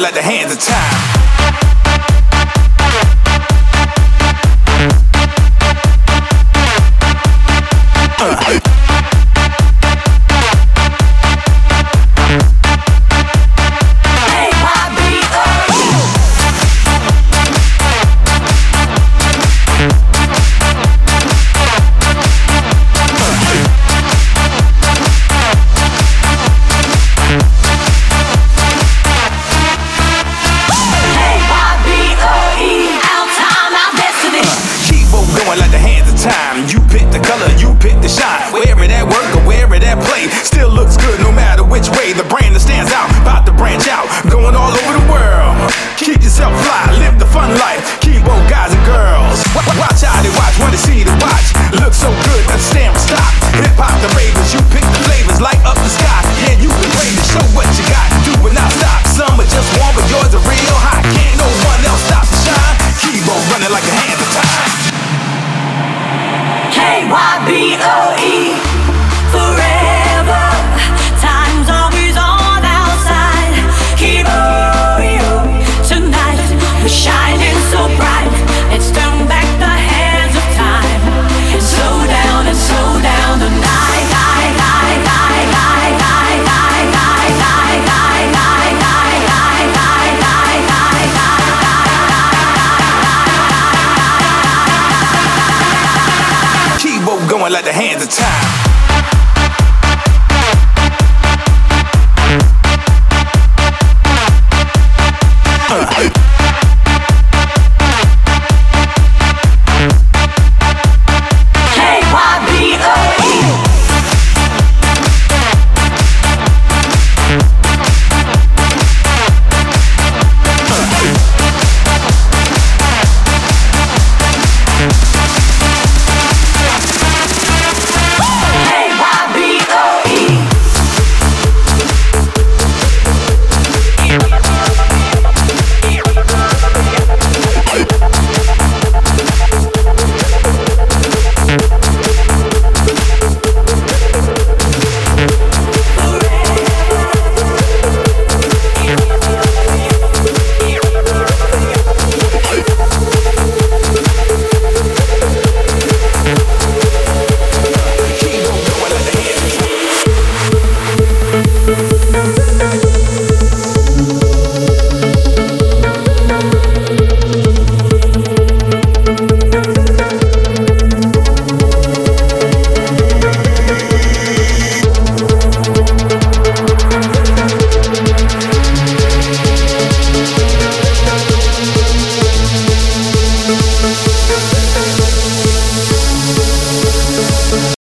like the hands of time. You pick the color, you pick the shine. Wherever that work or wherever that play, still looks good no matter which way. The brand that stands out, about to branch out, going all over the world. Keep yourself fly, live the fun life. Kibo guys and girls, watch how they watch, wanna see the watch. Look so good, understand and stop. Hip hop the ravers, you pick the flavors, light up the sky. Yeah, you can brave to show what you got. Do it not stop. Some are just warm, but yours are real hot. Can't no one else stop the shine. Kibo running like a hand of time. KYBOE, forever. Time's always on outside. Kibo, tonight we're shining so bright. Let's turn back the hands of time and slow down the night. Going like the hands of time.